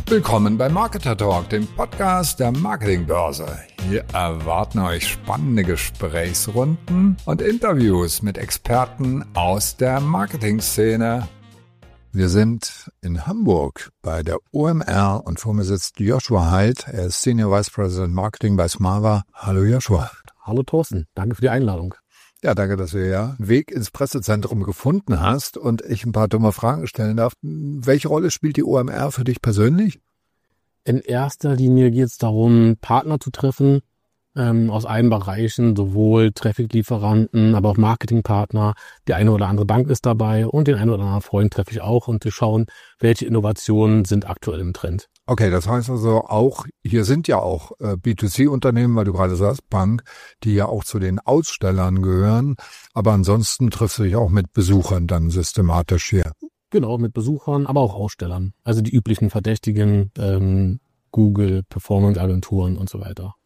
Willkommen bei Marketer Talk, dem Podcast der Marketingbörse. Hier erwarten euch spannende Gesprächsrunden und Interviews mit Experten aus der Marketingszene. Wir sind in Hamburg bei der OMR und vor mir sitzt Joshua Heid. Er ist Senior Vice President Marketing bei Smava. Hallo Joshua. Hallo Thorsten, danke für die Einladung. Ja, danke, dass du einen Weg ins Pressezentrum gefunden hast und ich ein paar dumme Fragen stellen darf. Welche Rolle spielt die OMR für dich persönlich? In erster Linie geht es darum, Partner zu treffen aus allen Bereichen, sowohl Traffic-Lieferanten, aber auch Marketingpartner. Die eine oder andere Bank ist dabei und den einen oder anderen Freund treffe ich auch und wir schauen, welche Innovationen sind aktuell im Trend. Okay, das heißt also auch, hier sind ja auch B2C-Unternehmen, weil du gerade sagst, Bank, die ja auch zu den Ausstellern gehören. Aber ansonsten triffst du dich auch mit Besuchern dann systematisch hier. Genau, mit Besuchern, aber auch Ausstellern. Also die üblichen Verdächtigen, Google, Performance-Agenturen und so weiter.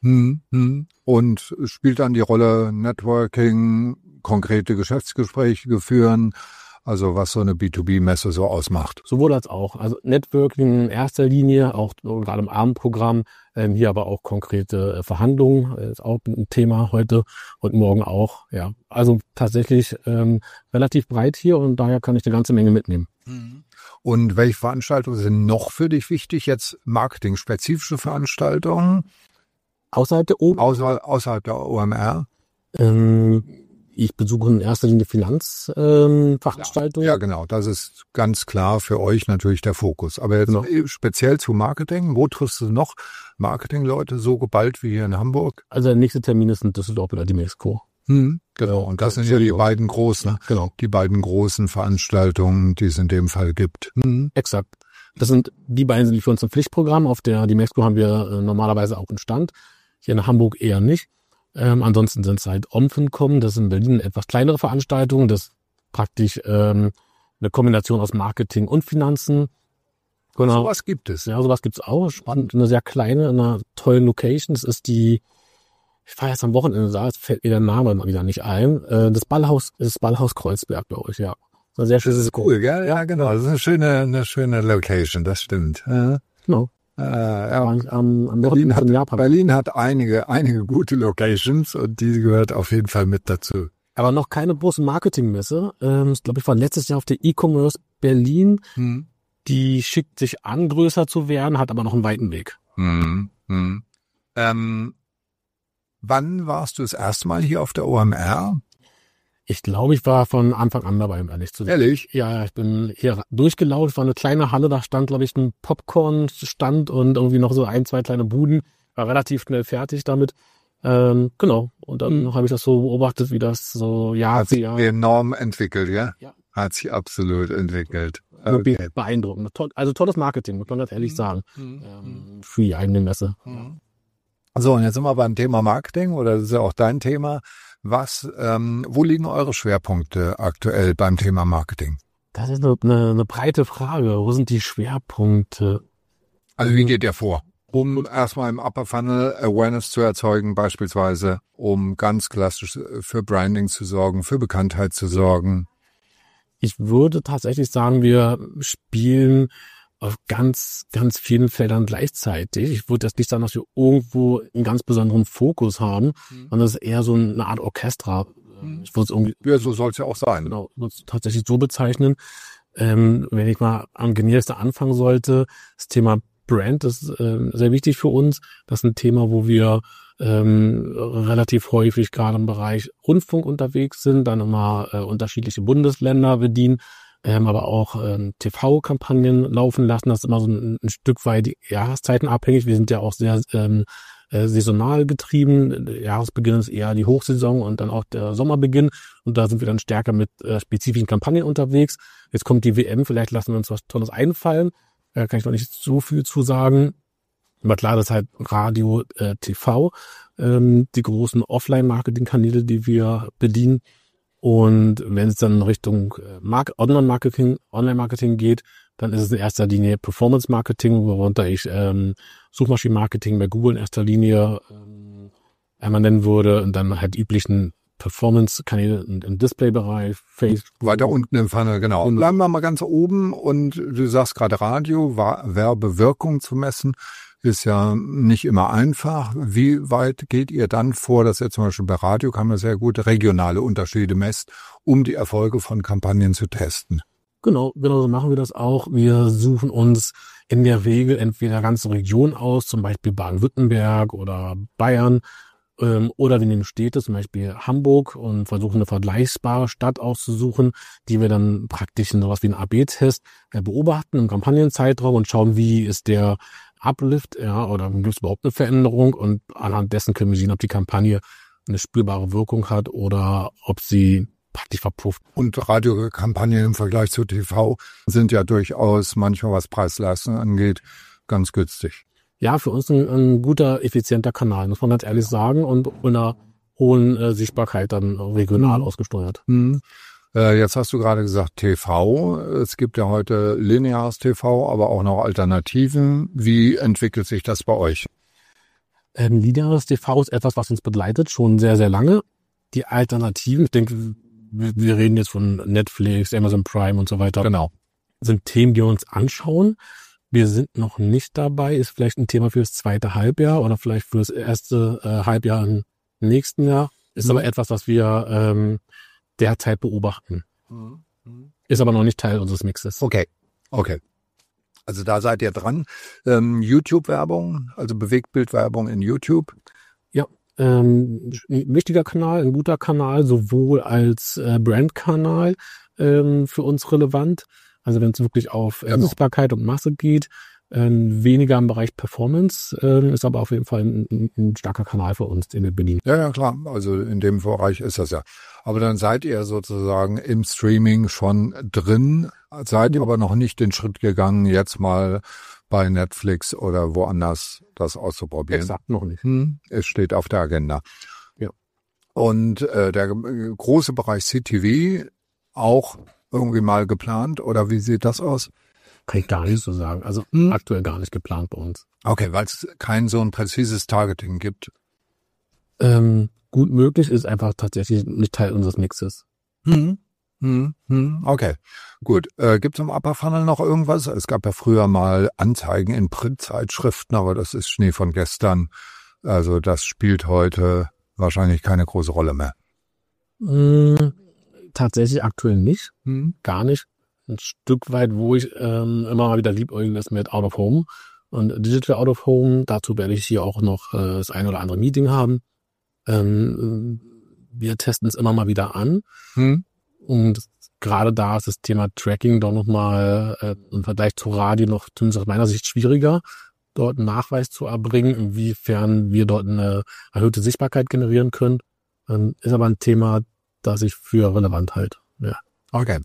Und spielt dann die Rolle Networking, konkrete Geschäftsgespräche führen, also was so eine B2B-Messe so ausmacht? Sowohl als auch. Also Networking in erster Linie, auch gerade im Abendprogramm, hier aber auch konkrete Verhandlungen, ist auch ein Thema heute und morgen auch. Ja, also tatsächlich relativ breit hier und daher kann ich eine ganze Menge mitnehmen. Und welche Veranstaltungen sind noch für dich wichtig? Jetzt marketing-spezifische Veranstaltungen? Außerhalb der OMR? Ich besuche in erster Linie Finanzveranstaltungen. Ja, genau. Das ist ganz klar für euch natürlich der Fokus. Aber jetzt speziell zu Marketing, wo triffst du noch Marketingleute so geballt wie hier in Hamburg? Also der nächste Termin ist in Düsseldorf oder die Mexiko. Genau. Und das sind ja die beiden großen, die beiden großen Veranstaltungen, die es in dem Fall gibt. Exakt. Das sind die beiden, die für uns ein Pflichtprogramm. Auf der die Mexiko haben wir normalerweise auch einen Stand. Hier in Hamburg eher nicht. Ansonsten sind es halt OMFINCOM, das ist in Berlin eine etwas kleinere Veranstaltung, das ist praktisch eine Kombination aus Marketing und Finanzen. Genau. Sowas gibt es. Ja, sowas gibt's auch. Spannend, eine sehr kleine, in einer tollen Location. Das ist ich war jetzt am Wochenende da, es fällt mir der Name mal wieder nicht ein. Das Ballhaus Kreuzberg, glaube ich, ja. So sehr schön. Das ist cool, gell? Ja, genau. Das ist eine schöne Location, das stimmt. Genau. Berlin hat einige gute Locations und die gehört auf jeden Fall mit dazu. Aber noch keine große Marketingmesse. Ich glaube, ich war letztes Jahr auf der E-Commerce Berlin. Die schickt sich an, größer zu werden, hat aber noch einen weiten Weg. Wann warst du das erste Mal hier auf der OMR? Ich glaube, ich war von Anfang an dabei, um ehrlich zu sein. Ehrlich? Ja, ich bin hier durchgelaufen, war eine kleine Halle, da stand, glaube ich, ein Popcorn-Stand und irgendwie noch so 1, 2 kleine Buden. War relativ schnell fertig damit. Genau. Und dann habe ich das so beobachtet, wie das so Jahr für Jahr enorm entwickelt, ja? Ja. Hat sich absolut entwickelt. Wirklich beeindruckend. Also tolles Marketing, muss man das ehrlich sagen. Für die eigene Messe. So, und jetzt sind wir beim Thema Marketing, oder das ist ja auch dein Thema. Wo liegen eure Schwerpunkte aktuell beim Thema Marketing? Das ist eine breite Frage. Wo sind die Schwerpunkte? Also wie geht ihr vor? Um erstmal im Upper Funnel Awareness zu erzeugen, beispielsweise, um ganz klassisch für Branding zu sorgen, für Bekanntheit zu sorgen. Ich würde tatsächlich sagen, wir spielen auf ganz, ganz vielen Feldern gleichzeitig. Ich würde das nicht sagen, dass wir irgendwo einen ganz besonderen Fokus haben, sondern das ist eher so eine Art Orchester. Ich würde es irgendwie, ja, so soll es ja auch sein. Genau, würde es tatsächlich so bezeichnen. Wenn ich mal am genauesten anfangen sollte, das Thema Brand ist sehr wichtig für uns. Das ist ein Thema, wo wir relativ häufig gerade im Bereich Rundfunk unterwegs sind, dann immer unterschiedliche Bundesländer bedienen, aber auch TV-Kampagnen laufen lassen. Das ist immer so ein Stück weit die Jahreszeiten abhängig. Wir sind ja auch sehr saisonal getrieben. Der Jahresbeginn ist eher die Hochsaison und dann auch der Sommerbeginn. Und da sind wir dann stärker mit spezifischen Kampagnen unterwegs. Jetzt kommt die WM, vielleicht lassen wir uns was Tolles einfallen. Kann ich noch nicht so viel zu sagen. Aber klar, das ist halt Radio, TV, die großen Offline-Marketing-Kanäle, die wir bedienen. Und wenn es dann in Richtung Online-Marketing geht, dann ist es in erster Linie Performance-Marketing, worunter ich Suchmaschinen-Marketing bei Google in erster Linie einmal nennen würde und dann halt üblichen Performance-Kanäle im Display-Bereich, Facebook. Weiter unten im Funnel, genau. Und bleiben wir mal ganz oben und du sagst gerade Radio, Werbewirkung zu messen, ist ja nicht immer einfach. Wie weit geht ihr dann vor, dass ihr zum Beispiel bei Radio kann man sehr gut regionale Unterschiede messt, um die Erfolge von Kampagnen zu testen? Genau so machen wir das auch. Wir suchen uns in der Regel entweder ganze Regionen aus, zum Beispiel Baden-Württemberg oder Bayern, oder wir nehmen Städte, zum Beispiel Hamburg, und versuchen eine vergleichbare Stadt auszusuchen, die wir dann praktisch in sowas wie einen AB-Test beobachten im Kampagnenzeitraum und schauen, wie ist der Uplift, ja, oder gibt es überhaupt eine Veränderung, und anhand dessen können wir sehen, ob die Kampagne eine spürbare Wirkung hat oder ob sie praktisch verpufft. Und Radiokampagnen im Vergleich zu TV sind ja durchaus manchmal, was Preis-Leistung angeht, ganz günstig. Ja, für uns ein guter, effizienter Kanal, muss man ganz ehrlich sagen, und mit einer hohen Sichtbarkeit dann regional ausgesteuert. Jetzt hast du gerade gesagt TV. Es gibt ja heute lineares TV, aber auch noch Alternativen. Wie entwickelt sich das bei euch? Lineares TV ist etwas, was uns begleitet, schon sehr, sehr lange. Die Alternativen, ich denke, wir reden jetzt von Netflix, Amazon Prime und so weiter. Genau. Sind Themen, die wir uns anschauen. Wir sind noch nicht dabei, ist vielleicht ein Thema für das zweite Halbjahr oder vielleicht für das erste Halbjahr im nächsten Jahr. Ist aber etwas, was wir derzeit beobachten. Ist aber noch nicht Teil unseres Mixes. Okay. Also da seid ihr dran. YouTube-Werbung, also Bewegtbildwerbung in YouTube. Ja, ein wichtiger Kanal, ein guter Kanal, sowohl als Brandkanal für uns relevant. Also wenn es wirklich auf Sichtbarkeit und Masse geht, weniger im Bereich Performance, ist aber auf jeden Fall ein starker Kanal für uns, den wir bedienen. Ja, klar. Also in dem Bereich ist das ja. Aber dann seid ihr sozusagen im Streaming schon drin, seid ihr aber noch nicht den Schritt gegangen, jetzt mal bei Netflix oder woanders das auszuprobieren. Exakt, noch nicht. Es steht auf der Agenda. Ja. Und der große Bereich CTV auch irgendwie mal geplant, oder wie sieht das aus? Kann ich gar nicht so sagen. Also aktuell gar nicht geplant bei uns. Okay, weil es kein so ein präzises Targeting gibt. Gut möglich, ist einfach tatsächlich nicht Teil unseres Mixes. Okay, gut. Gibt es im Upper Funnel noch irgendwas? Es gab ja früher mal Anzeigen in Printzeitschriften, aber das ist Schnee von gestern. Also das spielt heute wahrscheinlich keine große Rolle mehr. Tatsächlich aktuell nicht. Gar nicht. Ein Stück weit, wo ich immer mal wieder liebäugeln ist mit Out of Home und Digital Out of Home. Dazu werde ich hier auch noch das ein oder andere Meeting haben. Wir testen es immer mal wieder an. Und gerade da ist das Thema Tracking doch nochmal im Vergleich zu Radio noch zumindest aus meiner Sicht schwieriger, dort einen Nachweis zu erbringen, inwiefern wir dort eine erhöhte Sichtbarkeit generieren können. Ist aber ein Thema, das ich für relevant halte. Ja. Okay.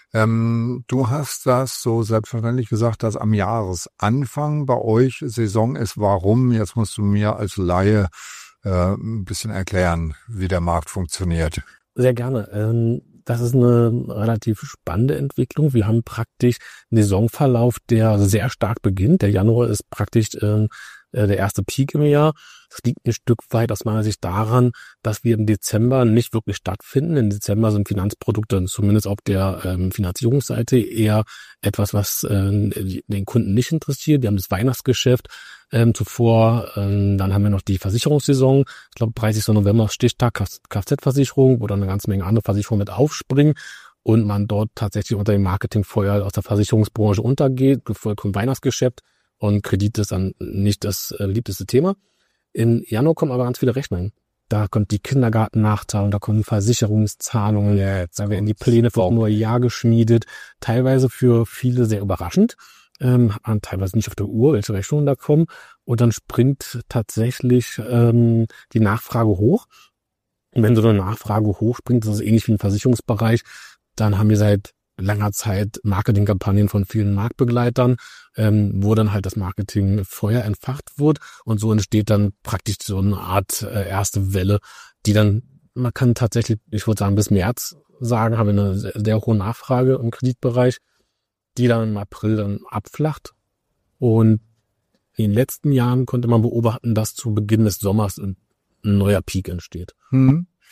Du hast das so selbstverständlich gesagt, dass am Jahresanfang bei euch Saison ist. Warum? Jetzt musst du mir als Laie ein bisschen erklären, wie der Markt funktioniert. Sehr gerne. Das ist eine relativ spannende Entwicklung. Wir haben praktisch einen Saisonverlauf, der sehr stark beginnt. Der Januar ist praktisch der erste Peak im Jahr. Das liegt ein Stück weit aus meiner Sicht daran, dass wir im Dezember nicht wirklich stattfinden. Im Dezember sind Finanzprodukte, zumindest auf der Finanzierungsseite, eher etwas, was den Kunden nicht interessiert. Wir haben das Weihnachtsgeschäft zuvor. Dann haben wir noch die Versicherungssaison. Ich glaube, 30. November Stichtag Kfz-Versicherung, wo dann eine ganze Menge andere Versicherungen mit aufspringen und man dort tatsächlich unter dem Marketingfeuer aus der Versicherungsbranche untergeht, gefolgt vom Weihnachtsgeschäft. Und Kredit ist dann nicht das beliebteste Thema. Im Januar kommen aber ganz viele Rechnungen. Da kommt die Kindergartennachzahlung, da kommen Versicherungszahlungen, da werden die Pläne für das neue Jahr geschmiedet. Teilweise für viele sehr überraschend. Teilweise nicht auf der Uhr, welche Rechnungen da kommen. Und dann springt tatsächlich die Nachfrage hoch. Und wenn so eine Nachfrage hochspringt, das ist ähnlich wie im Versicherungsbereich, dann haben wir seit langer Zeit Marketingkampagnen von vielen Marktbegleitern, wo dann halt das Marketingfeuer entfacht wird und so entsteht dann praktisch so eine Art erste Welle, die dann, man kann tatsächlich, ich würde sagen bis März sagen, haben wir eine sehr, sehr hohe Nachfrage im Kreditbereich, die dann im April dann abflacht. Und in den letzten Jahren konnte man beobachten, dass zu Beginn des Sommers ein neuer Peak entsteht.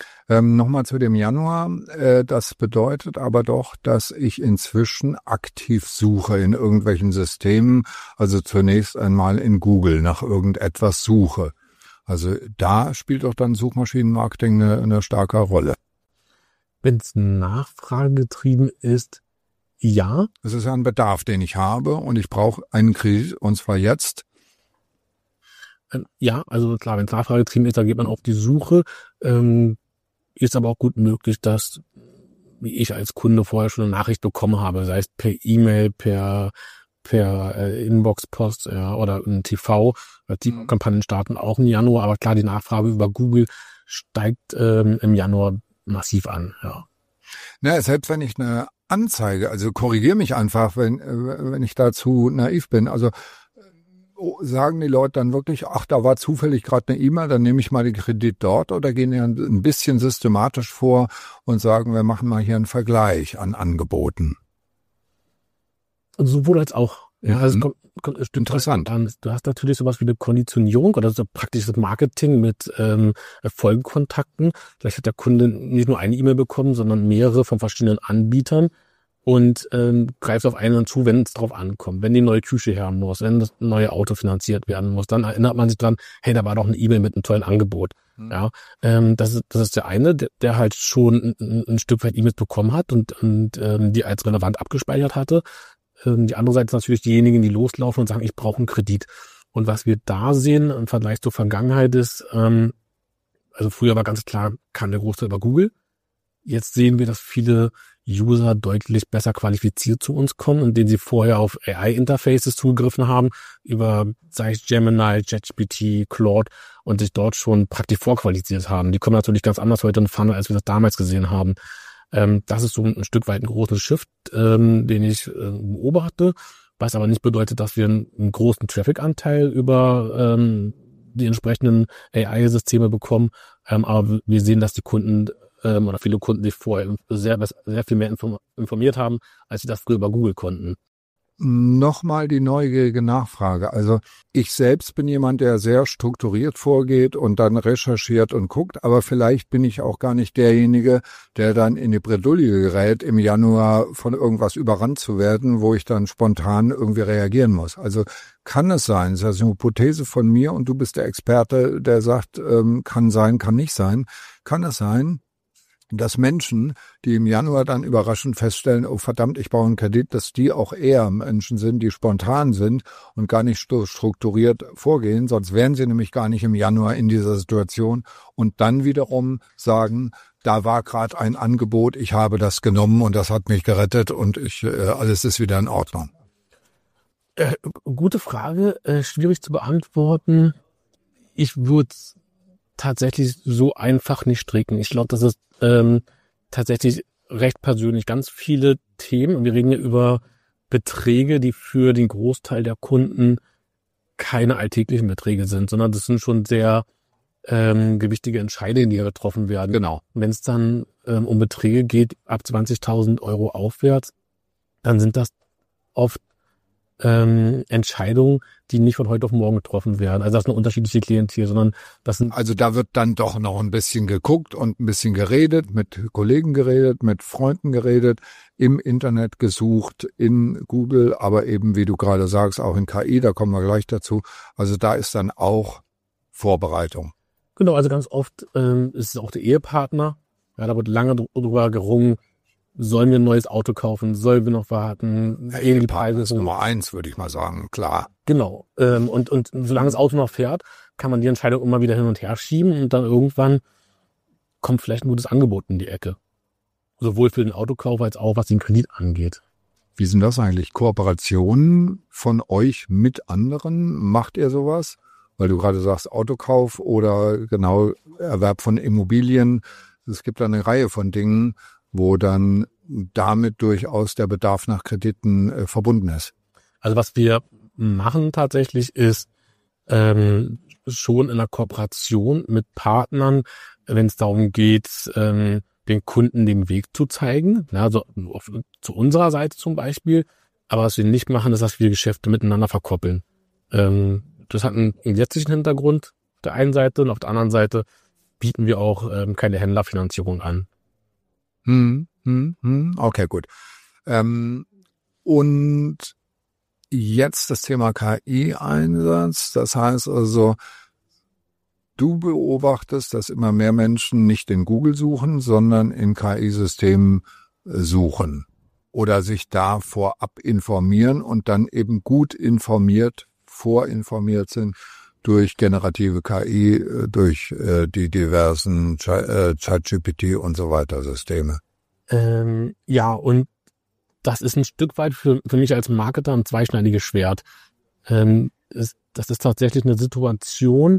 Nochmal zu dem Januar. Das bedeutet aber doch, dass ich inzwischen aktiv suche in irgendwelchen Systemen. Also zunächst einmal in Google nach irgendetwas suche. Also da spielt doch dann Suchmaschinenmarketing eine starke Rolle. Wenn es nachfragegetrieben ist, ja. Es ist ja ein Bedarf, den ich habe und ich brauche einen Kredit und zwar jetzt. Ja, also klar, wenn es nachfragegetrieben ist, dann geht man auf die Suche. Ist aber auch gut möglich, dass ich als Kunde vorher schon eine Nachricht bekommen habe, sei es per E-Mail, per Inbox-Post oder im TV. Die Kampagnen starten auch im Januar, aber klar, die Nachfrage über Google steigt im Januar massiv an. Ja. Na, selbst wenn ich eine Anzeige, also korrigiere mich einfach, wenn ich dazu naiv bin. Also sagen die Leute dann wirklich, ach, da war zufällig gerade eine E-Mail, dann nehme ich mal den Kredit dort, oder gehen die ein bisschen systematisch vor und sagen, wir machen mal hier einen Vergleich an Angeboten? Also sowohl als auch. Ja, also es kommt interessant. Du hast natürlich sowas wie eine Konditionierung oder so praktisches Marketing mit Folgekontakten. Vielleicht hat der Kunde nicht nur eine E-Mail bekommen, sondern mehrere von verschiedenen Anbietern und greift auf einen zu, wenn es drauf ankommt. Wenn die neue Küche her muss, wenn das neue Auto finanziert werden muss, dann erinnert man sich dran, hey, da war doch eine E-Mail mit einem tollen Angebot. Ja, das ist der eine, der halt schon ein Stück weit E-Mails bekommen hat und die als relevant abgespeichert hatte. Die andere Seite ist natürlich diejenigen, die loslaufen und sagen, ich brauche einen Kredit. Und was wir da sehen im Vergleich zur Vergangenheit ist, also früher war ganz klar, kam der Großteil über Google. Jetzt sehen wir, dass viele User deutlich besser qualifiziert zu uns kommen, indem sie vorher auf AI-Interfaces zugegriffen haben, über, sei es Gemini, ChatGPT, Claude, und sich dort schon praktisch vorqualifiziert haben. Die kommen natürlich ganz anders heute in Funnel, als wir das damals gesehen haben. Das ist so ein Stück weit ein großer Shift, den ich beobachte, was aber nicht bedeutet, dass wir einen großen Traffic-Anteil über die entsprechenden AI-Systeme bekommen. Aber wir sehen, dass die Kunden oder viele Kunden sich vorher sehr viel mehr informiert haben, als sie das früher über Google konnten. Nochmal die neugierige Nachfrage. Also ich selbst bin jemand, der sehr strukturiert vorgeht und dann recherchiert und guckt, aber vielleicht bin ich auch gar nicht derjenige, der dann in die Bredouille gerät, im Januar von irgendwas überrannt zu werden, wo ich dann spontan irgendwie reagieren muss. Also kann es sein, das ist eine Hypothese von mir und du bist der Experte, der sagt, kann sein, kann nicht sein. Kann es sein, dass Menschen, die im Januar dann überraschend feststellen, oh verdammt, ich brauche einen Kredit, dass die auch eher Menschen sind, die spontan sind und gar nicht strukturiert vorgehen, sonst wären sie nämlich gar nicht im Januar in dieser Situation und dann wiederum sagen, da war gerade ein Angebot, ich habe das genommen und das hat mich gerettet und alles ist wieder in Ordnung. Gute Frage, schwierig zu beantworten. Ich würde tatsächlich so einfach nicht stricken. Ich glaube, das ist tatsächlich recht persönlich. Ganz viele Themen, und wir reden ja über Beträge, die für den Großteil der Kunden keine alltäglichen Beträge sind, sondern das sind schon sehr gewichtige Entscheidungen, die getroffen werden. Genau. Wenn es dann um Beträge geht, ab 20.000 Euro aufwärts, dann sind das oft Entscheidungen, die nicht von heute auf morgen getroffen werden. Also das ist eine unterschiedliche Klientel, sondern das sind... Also da wird dann doch noch ein bisschen geguckt und ein bisschen geredet, mit Kollegen geredet, mit Freunden geredet, im Internet gesucht, in Google, aber eben, wie du gerade sagst, auch in KI, da kommen wir gleich dazu. Also da ist dann auch Vorbereitung. Genau, also ganz oft ist es auch der Ehepartner. Ja, da wird lange drüber gerungen, sollen wir ein neues Auto kaufen, sollen wir noch warten? Ja, Ehepartner ist Nummer 1, würde ich mal sagen, klar. Genau, und solange das Auto noch fährt, kann man die Entscheidung immer wieder hin und her schieben und dann irgendwann kommt vielleicht ein gutes Angebot in die Ecke. Sowohl für den Autokauf als auch, was den Kredit angeht. Wie sind das eigentlich? Kooperationen von euch mit anderen? Macht ihr sowas? Weil du gerade sagst Autokauf oder genau Erwerb von Immobilien. Es gibt da eine Reihe von Dingen, wo dann damit durchaus der Bedarf nach Krediten verbunden ist. Also was wir machen tatsächlich ist schon in einer Kooperation mit Partnern, wenn es darum geht, den Kunden den Weg zu zeigen, also zu unserer Seite zum Beispiel. Aber was wir nicht machen, ist, dass wir Geschäfte miteinander verkoppeln. Das hat einen jetzigen Hintergrund auf der einen Seite und auf der anderen Seite bieten wir auch keine Händlerfinanzierung an. Okay, gut. Und jetzt das Thema KI-Einsatz. Das heißt also, du beobachtest, dass immer mehr Menschen nicht in Google suchen, sondern in KI-Systemen suchen oder sich da vorab informieren und dann eben gut vorinformiert sind durch generative KI, durch die diversen ChatGPT und so weiter Systeme. Ja, und das ist ein Stück weit für mich als Marketer ein zweischneidiges Schwert. Das ist tatsächlich eine Situation,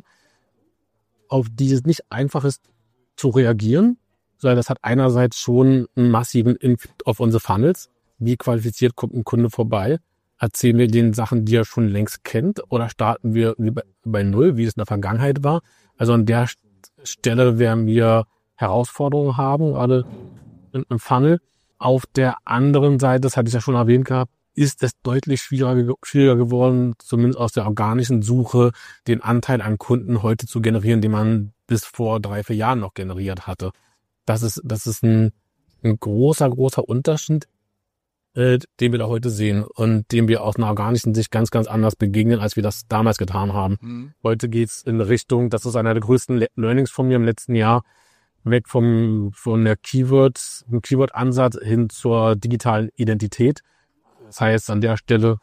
auf die es nicht einfach ist zu reagieren, sondern das hat einerseits schon einen massiven Impact auf unsere Funnels. Wie qualifiziert kommt ein Kunde vorbei? Erzählen wir den Sachen, die er schon längst kennt, oder starten wir bei Null, wie es in der Vergangenheit war? Also an der Stelle werden wir Herausforderungen haben, gerade im Funnel. Auf der anderen Seite, das hatte ich ja schon erwähnt gehabt, ist es deutlich schwieriger geworden, zumindest aus der organischen Suche, den Anteil an Kunden heute zu generieren, den man bis vor 3-4 Jahren noch generiert hatte. Das ist ein großer Unterschied, den wir da heute sehen und dem wir aus einer organischen Sicht ganz, ganz anders begegnen, als wir das damals getan haben. Heute geht's in Richtung, das ist einer der größten Learnings von mir im letzten Jahr, weg von der Keyword-Ansatz hin zur digitalen Identität. Das heißt, an der Stelle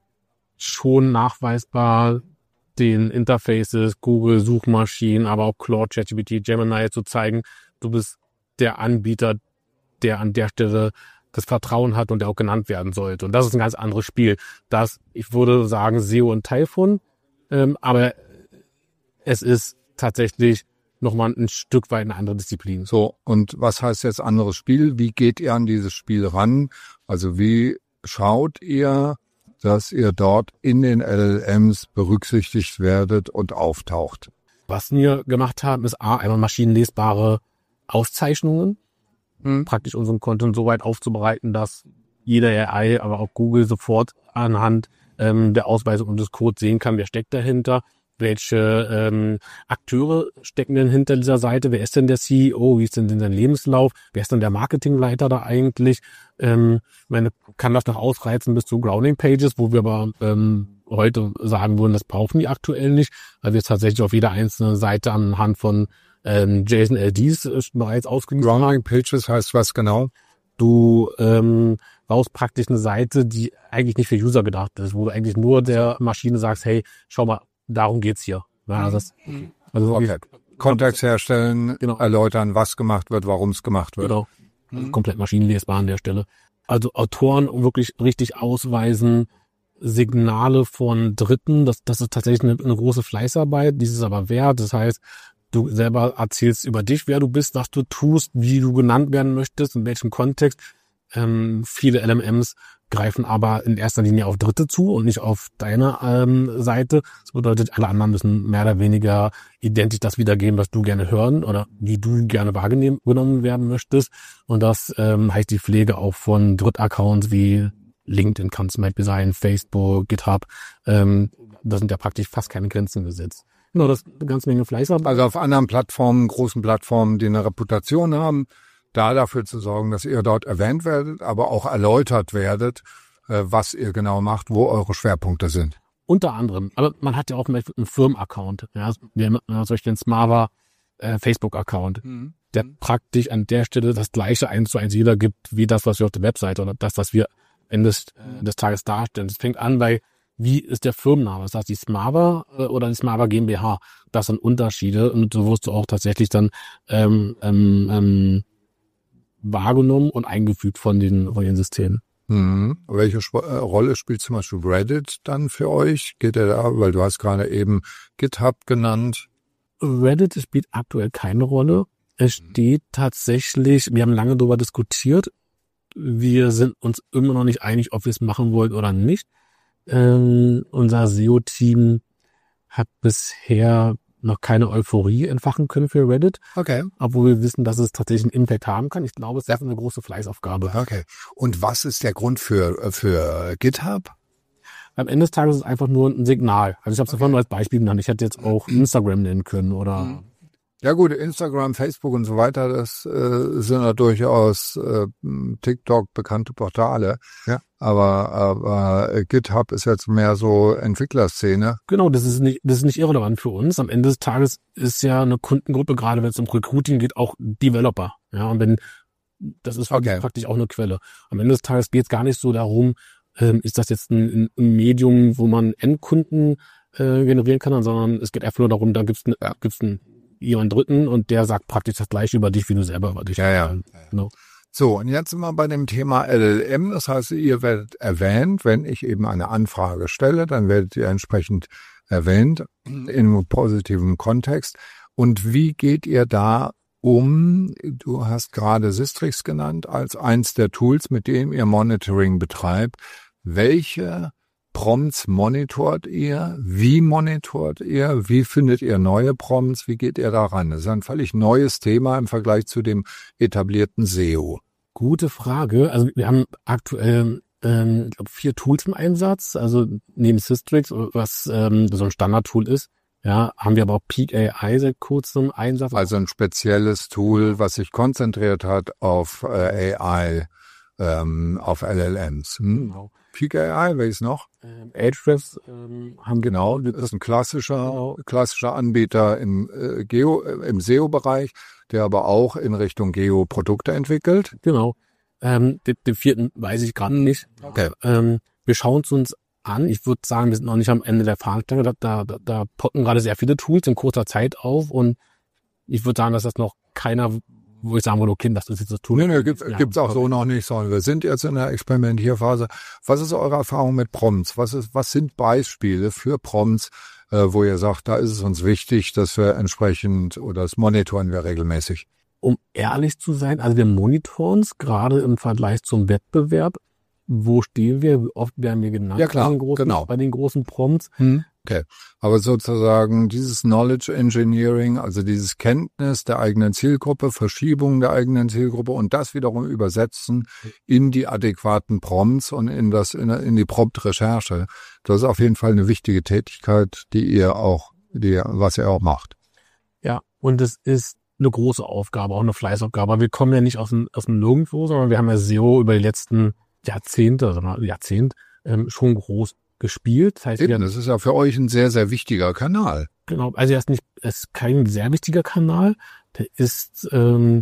schon nachweisbar den Interfaces, Google, Suchmaschinen, aber auch Claude, ChatGPT, Gemini zu zeigen, du bist der Anbieter, der an der Stelle das Vertrauen hat und der auch genannt werden sollte. Und das ist ein ganz anderes Spiel. Ich würde sagen, SEO ein Teil von, aber es ist tatsächlich nochmal ein Stück weit eine andere Disziplin. So, und was heißt jetzt anderes Spiel? Wie geht ihr an dieses Spiel ran? Also wie schaut ihr, dass ihr dort in den LLMs berücksichtigt werdet und auftaucht? Was wir gemacht haben, ist einmal maschinenlesbare Auszeichnungen, praktisch unseren Content so weit aufzubereiten, dass jeder AI, aber auch Google sofort anhand der Ausweisung und des Codes sehen kann, wer steckt dahinter, welche Akteure stecken denn hinter dieser Seite, wer ist denn der CEO, wie ist denn sein Lebenslauf, wer ist denn der Marketingleiter da eigentlich, kann das noch ausreizen bis zu Grounding Pages, wo wir aber heute sagen würden, das brauchen die aktuell nicht, weil wir es tatsächlich auf jeder einzelnen Seite anhand von JSON-LDs bereits ausgewiesen haben. Grounding Pages heißt was genau? Du baust praktisch eine Seite, die eigentlich nicht für User gedacht ist, wo du eigentlich nur der Maschine sagst, hey, schau mal, darum geht's hier. Ja, okay. Kontext herstellen, genau. Erläutern, was gemacht wird, warum es gemacht wird. Genau. Komplett maschinenlesbar an der Stelle. Also Autoren wirklich richtig ausweisen, Signale von Dritten, das ist tatsächlich eine große Fleißarbeit, dies ist aber wert. Das heißt, du selber erzählst über dich, wer du bist, was du tust, wie du genannt werden möchtest, in welchem Kontext. Viele LMMs greifen aber in erster Linie auf Dritte zu und nicht auf deine Seite. Das bedeutet, alle anderen müssen mehr oder weniger identisch das wiedergeben, was du gerne hören oder wie du gerne wahrgenommen werden möchtest. Und das heißt die Pflege auch von Drittaccounts wie LinkedIn kann es zum Beispiel sein, Facebook, GitHub. Da sind ja praktisch fast keine Grenzen gesetzt. Genau, das ist eine ganze Menge Fleißarbeit. Also auf anderen Plattformen, großen Plattformen, die eine Reputation haben, da dafür zu sorgen, dass ihr dort erwähnt werdet, aber auch erläutert werdet, was ihr genau macht, wo eure Schwerpunkte sind. Unter anderem. Aber man hat ja auch einen Firmenaccount. Ja, wir haben zum Beispiel den Smava Facebook-Account, der praktisch an der Stelle das gleiche 1:1 jeder gibt, wie das, was wir auf der Webseite oder das, was wir Ende des Tages darstellen. Es fängt an bei, wie ist der Firmenname? Das heißt, die Smava oder die Smava GmbH. Das sind Unterschiede und so wirst du auch tatsächlich dann wahrgenommen und eingefügt von den Systemen. Welche Rolle spielt zum Beispiel Reddit dann für euch? Geht er da, weil du hast gerade eben GitHub genannt. Reddit spielt aktuell keine Rolle. Es steht tatsächlich, wir haben lange darüber diskutiert, wir sind uns immer noch nicht einig, ob wir es machen wollen oder nicht. Unser SEO-Team hat bisher noch keine Euphorie entfachen können für Reddit. Okay. Obwohl wir wissen, dass es tatsächlich einen Impact haben kann. Ich glaube, es ist eine große Fleißaufgabe. Okay. Und was ist der Grund für GitHub? Am Ende des Tages ist es einfach nur ein Signal. Also ich habe es vorhin nur als Beispiel genannt. Ich hätte jetzt auch Instagram nennen können oder Ja gut, Instagram, Facebook und so weiter, das sind ja durchaus TikTok bekannte Portale. Ja. Aber GitHub ist jetzt mehr so Entwicklerszene. Genau, das ist nicht irrelevant für uns. Am Ende des Tages ist ja eine Kundengruppe, gerade wenn es um Recruiting geht, auch Developer. Ja, und das ist praktisch auch eine Quelle. Am Ende des Tages geht es gar nicht so darum, ist das jetzt ein Medium, wo man Endkunden generieren kann, sondern es geht einfach nur darum, da gibt's jemanden Dritten und der sagt praktisch das Gleiche über dich, wie du selber über dich. Ja. Genau. So, und jetzt sind wir bei dem Thema LLM. Das heißt, ihr werdet erwähnt, wenn ich eben eine Anfrage stelle, dann werdet ihr entsprechend erwähnt in einem positiven Kontext. Und wie geht ihr da um? Du hast gerade Sistrix genannt als eins der Tools, mit dem ihr Monitoring betreibt. Welche Prompts monitort ihr? Wie monitort ihr? Wie findet ihr neue Prompts? Wie geht ihr da ran? Das ist ein völlig neues Thema im Vergleich zu dem etablierten SEO. Gute Frage. Also wir haben aktuell 4 Tools im Einsatz. Also neben Sistrix, was so ein Standardtool ist, ja, haben wir aber auch Peak AI seit kurzem im Einsatz. Also ein spezielles Tool, was sich konzentriert hat auf AI, auf LLMs. Genau. Peak AI, welches noch? Ahrefs haben genau. Das ist ein klassischer Anbieter im SEO-Bereich, der aber auch in Richtung Geo Produkte entwickelt. Genau. Den 4. weiß ich gerade nicht. Okay. Wir schauen es uns an. Ich würde sagen, wir sind noch nicht am Ende der Fahnenstange. Da poppen gerade sehr viele Tools in kurzer Zeit auf und ich würde sagen, dass das noch keiner, wo ich sagen würde, okay, das ist jetzt das Tool. Nee, gibt's auch so noch nicht, sondern wir sind jetzt in der Experimentierphase. Was ist eure Erfahrung mit Prompts? Was sind Beispiele für Prompts, wo ihr sagt, da ist es uns wichtig, dass wir entsprechend, oder das monitoren wir regelmäßig? Um ehrlich zu sein, also wir monitoren es gerade im Vergleich zum Wettbewerb. Wo stehen wir? Wie oft werden wir genannt? Ja klar, bei den großen Prompts? Okay, aber sozusagen dieses Knowledge Engineering, also dieses Kenntnis der eigenen Zielgruppe, Verschiebung der eigenen Zielgruppe und das wiederum übersetzen in die adäquaten Prompts und in die Prompt-Recherche, das ist auf jeden Fall eine wichtige Tätigkeit, was ihr auch macht. Ja, und es ist eine große Aufgabe, auch eine Fleißaufgabe. Aber wir kommen ja nicht aus dem Nirgendwo, sondern wir haben ja SEO über die letzten Jahrzehnt schon groß gespielt. Das heißt, das ist ja für euch ein sehr, sehr wichtiger Kanal. Genau, also er ist kein sehr wichtiger Kanal. Der ist von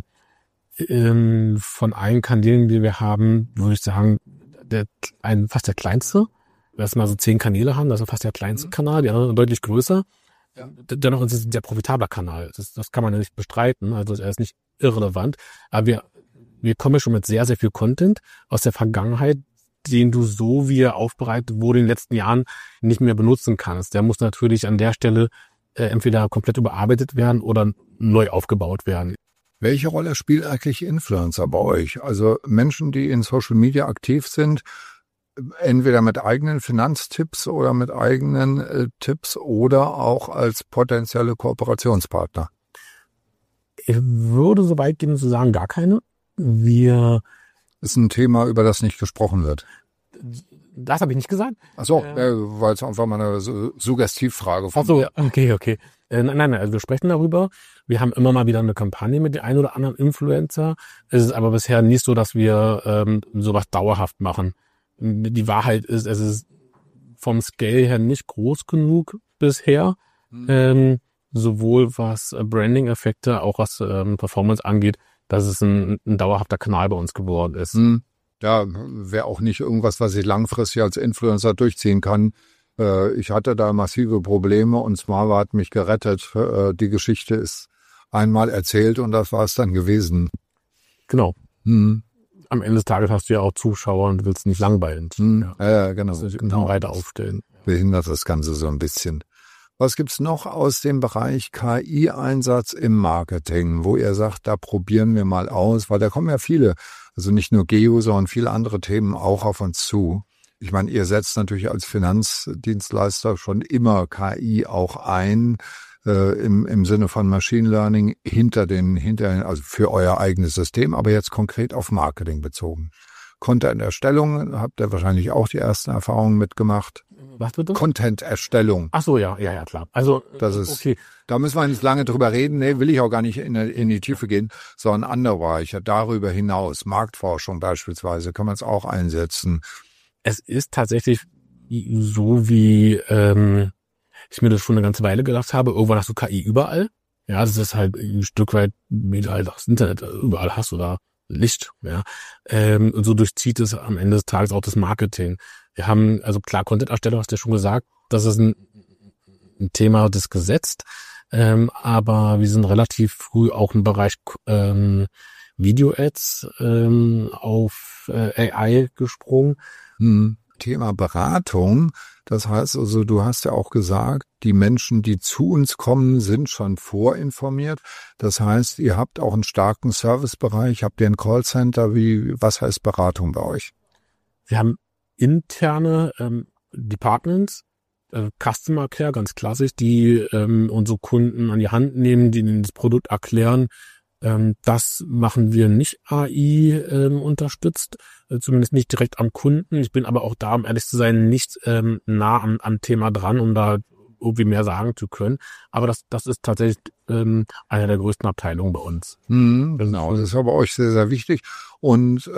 allen Kanälen, die wir haben, würde ich sagen, fast der kleinste. Lass mal so 10 Kanäle haben, das ist fast der kleinste Kanal, die anderen deutlich größer. Ja. Dennoch ist es ein sehr profitabler Kanal. Das kann man ja nicht bestreiten, also er ist nicht irrelevant. Aber wir kommen ja schon mit sehr, sehr viel Content aus der Vergangenheit, den du so, wie er aufbereitet wurde in den letzten Jahren, nicht mehr benutzen kannst. Der muss natürlich an der Stelle entweder komplett überarbeitet werden oder neu aufgebaut werden. Welche Rolle spielen eigentlich Influencer bei euch? Also Menschen, die in Social Media aktiv sind, entweder mit eigenen Finanztipps oder mit eigenen Tipps oder auch als potenzielle Kooperationspartner? Ich würde so weit gehen zu sagen, gar keine. Ist ein Thema, über das nicht gesprochen wird. Das habe ich nicht gesagt. Ach so, weil es einfach mal eine Suggestivfrage von. Ach so, okay. Nein, also wir sprechen darüber. Wir haben immer mal wieder eine Kampagne mit dem einen oder anderen Influencer. Es ist aber bisher nicht so, dass wir sowas dauerhaft machen. Die Wahrheit ist, es ist vom Scale her nicht groß genug bisher. Sowohl was Branding-Effekte, auch was Performance angeht, dass es ein dauerhafter Kanal bei uns geworden ist. Ja, wäre auch nicht irgendwas, was ich langfristig als Influencer durchziehen kann. Ich hatte da massive Probleme und Smava hat mich gerettet. Die Geschichte ist einmal erzählt und das war es dann gewesen. Genau. Am Ende des Tages hast du ja auch Zuschauer und willst nicht langweilen. Ja, genau. Genau weiter aufstellen. Behindert das Ganze so ein bisschen. Was gibt's noch aus dem Bereich KI-Einsatz im Marketing, wo ihr sagt, da probieren wir mal aus, weil da kommen ja viele, also nicht nur Geo, sondern viele andere Themen auch auf uns zu. Ich meine, ihr setzt natürlich als Finanzdienstleister schon immer KI auch ein, im Sinne von Machine Learning also für euer eigenes System, aber jetzt konkret auf Marketing bezogen. Content-Erstellung habt ihr wahrscheinlich auch die ersten Erfahrungen mitgemacht. Was bitte? Content-Erstellung. Ach so, ja, klar. Also, das ist, okay. Da müssen wir jetzt lange drüber reden. Nee, will ich auch gar nicht in die Tiefe gehen, sondern andere Bereiche. Darüber hinaus, Marktforschung beispielsweise, kann man es auch einsetzen. Es ist tatsächlich so, wie ich mir das schon eine ganze Weile gedacht habe. Irgendwann hast du KI überall. Ja, das ist halt ein Stück weit medial das Internet. Überall hast du da Licht. Ja, und so durchzieht es am Ende des Tages auch das Marketing. Wir haben, also klar, Content-Erstellung, hast du ja schon gesagt, das ist ein Thema, das gesetzt. Aber wir sind relativ früh auch im Bereich Video-Ads auf AI gesprungen. Thema Beratung, das heißt also, du hast ja auch gesagt, die Menschen, die zu uns kommen, sind schon vorinformiert. Das heißt, ihr habt auch einen starken Servicebereich, habt ihr ein Callcenter, was heißt Beratung bei euch? Wir haben interne Departments, Customer Care, ganz klassisch, die unsere Kunden an die Hand nehmen, die ihnen das Produkt erklären. Das machen wir nicht AI unterstützt, zumindest nicht direkt am Kunden. Ich bin aber auch da, um ehrlich zu sein, nicht nah am Thema dran, um da irgendwie mehr sagen zu können. Aber das ist tatsächlich eine der größten Abteilungen bei uns. Genau, das ist aber bei euch sehr, sehr wichtig. Und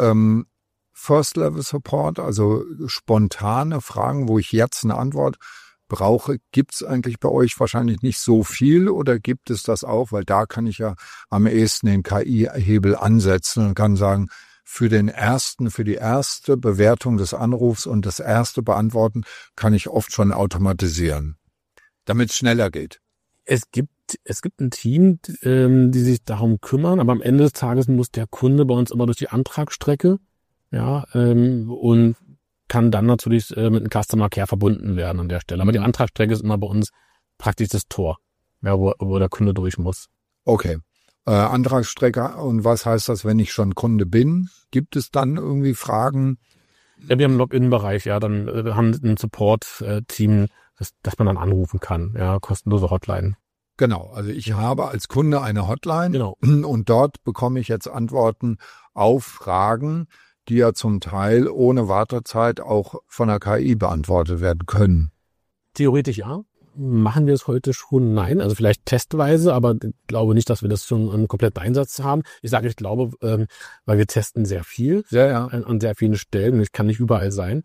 First-Level-Support, also spontane Fragen, wo ich jetzt eine Antwort brauche, gibt es eigentlich bei euch wahrscheinlich nicht so viel oder gibt es das auch? Weil da kann ich ja am ehesten den KI-Hebel ansetzen und kann sagen, für die erste Bewertung des Anrufs und das erste Beantworten kann ich oft schon automatisieren, damit es schneller geht. Es gibt ein Team, die sich darum kümmern, aber am Ende des Tages muss der Kunde bei uns immer durch die Antragsstrecke, ja, und kann dann natürlich mit einem Customer Care verbunden werden an der Stelle. Aber die Antragsstrecke ist immer bei uns praktisch das Tor, ja, wo der Kunde durch muss. Okay. Antragsstrecke, und was heißt das, wenn ich schon Kunde bin? Gibt es dann irgendwie Fragen? Ja, wir haben einen Login-Bereich, ja, dann wir haben ein Support-Team, das man dann anrufen kann, ja, kostenlose Hotline. Genau, also ich habe als Kunde eine Hotline, genau, und dort bekomme ich jetzt Antworten auf Fragen, die ja zum Teil ohne Wartezeit auch von der KI beantwortet werden können. Theoretisch ja. Machen wir es heute schon? Nein. Also vielleicht testweise, aber ich glaube nicht, dass wir das schon einen kompletten Einsatz haben. Ich glaube, weil wir testen sehr viel an sehr vielen Stellen und ich kann nicht überall sein.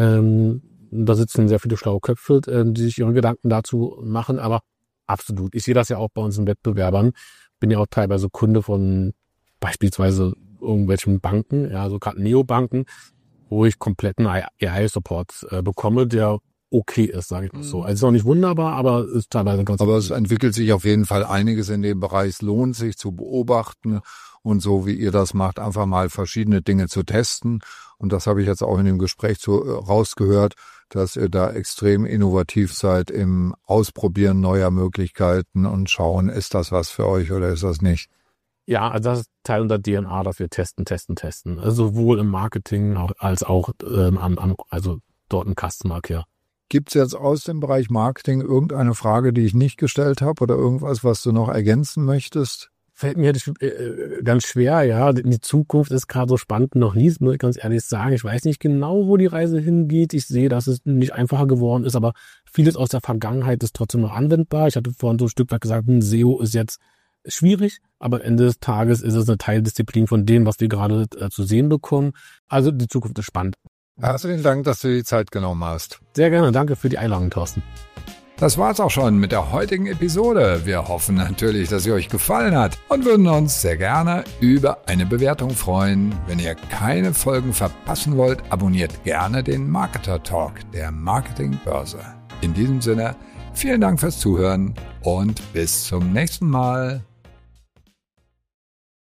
Da sitzen sehr viele schlaue Köpfe, die sich ihre Gedanken dazu machen, aber absolut. Ich sehe das ja auch bei unseren Wettbewerbern. Bin ja auch teilweise Kunde von beispielsweise irgendwelchen Banken, ja, so gerade Neobanken, wo ich kompletten AI-Support bekomme, der okay ist, sage ich mal so. Also ist auch nicht wunderbar, aber ist teilweise ganz Aber es entwickelt sich auf jeden Fall einiges in dem Bereich. Es lohnt sich zu beobachten und so wie ihr das macht, einfach mal verschiedene Dinge zu testen. Und das habe ich jetzt auch in dem Gespräch rausgehört, dass ihr da extrem innovativ seid im Ausprobieren neuer Möglichkeiten und schauen, ist das was für euch oder ist das nicht? Ja, also das ist Teil unserer DNA, dass wir testen. Also sowohl im Marketing als auch also dort im Customer Care. Gibt es jetzt aus dem Bereich Marketing irgendeine Frage, die ich nicht gestellt habe oder irgendwas, was du noch ergänzen möchtest? Fällt mir ganz schwer, ja. Die Zukunft ist gerade so spannend noch nie, muss ich ganz ehrlich sagen. Ich weiß nicht genau, wo die Reise hingeht. Ich sehe, dass es nicht einfacher geworden ist, aber vieles aus der Vergangenheit ist trotzdem noch anwendbar. Ich hatte vorhin so ein Stück weit gesagt, SEO ist jetzt schwierig, aber Ende des Tages ist es eine Teildisziplin von dem, was wir gerade zu sehen bekommen. Also die Zukunft ist spannend. Herzlichen Dank, dass du die Zeit genommen hast. Sehr gerne, danke für die Einladung, Thorsten. Das war's auch schon mit der heutigen Episode. Wir hoffen natürlich, dass sie euch gefallen hat und würden uns sehr gerne über eine Bewertung freuen. Wenn ihr keine Folgen verpassen wollt, abonniert gerne den Marketer Talk der Marketingbörse. In diesem Sinne, vielen Dank fürs Zuhören und bis zum nächsten Mal.